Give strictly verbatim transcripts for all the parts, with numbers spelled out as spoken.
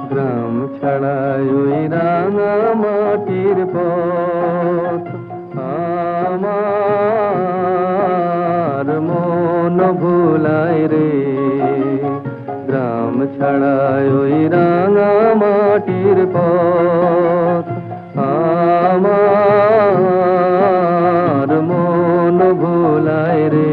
গ্রাম ছাড়াই ওই রাঙা মাটির পথ আমার মন ভুলায় রে। গ্রাম ছাড়াই ওই রাঙা মাটির পথ আমার মন ভুলায় রে।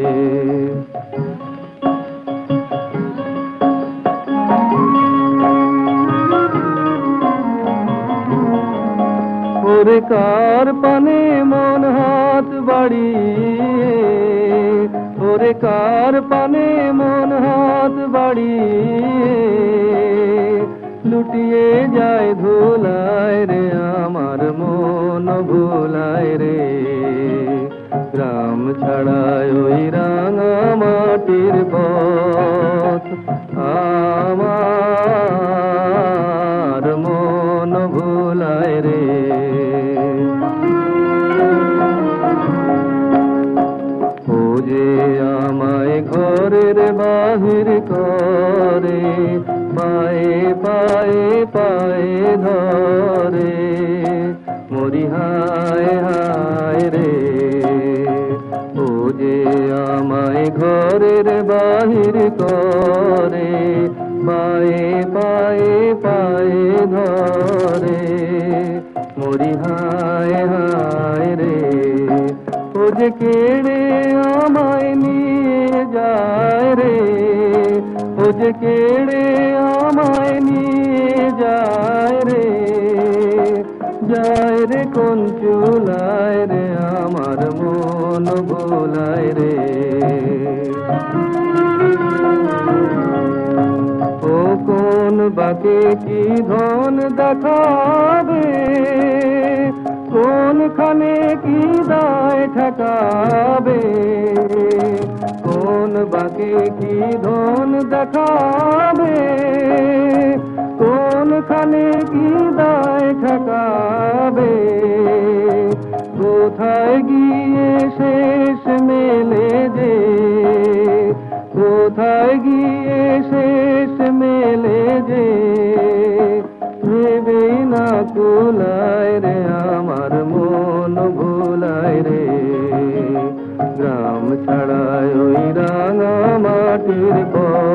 ওরে কার পানে মন হাত বাড়িয়ে, ওরে কার পানে মন হাত বাড়িয়ে লুটিয়ে যায় ধুলায় রে, আমার মন ভুলায় রে। গ্রাম ছাড়ায় ওই রাঙা মাটির পথ আমার মন ভুলায় রে। ও যে আমায় ঘরের বাহির করে, পায়ে পায়ে পায়ে ধরে, মরি হায় হায় রে। ও যে আমায় ঘরের বাহির করে, পায়ে পায়ে পায়ে ধরে, মরি হায় হায় রে। ও যে কেড়ে আমায় নিয়ে যায় রে, ও যে কেড়ে আমায় নিয়ে যায় রে, যায় রে কোন চুলায় রে, আমার মন ভুলায় রে। ও কোন বাকে কি ধন দেখাবে, কোনখানে কি দায় ঠেকাবে, কোন বাকে কি ধন দেখাবে, কোনখানে কি দায় ঠেকাবে। কোথায় গিয়ে শেষ মেলে যে, কোথায় গিয়ে শেষ মেলে যে, ভেবে না কুলায় রে, আমার মন ভুলায় রে। গ্রাম ছাড়ায় ওই রাঙা মাটির পথ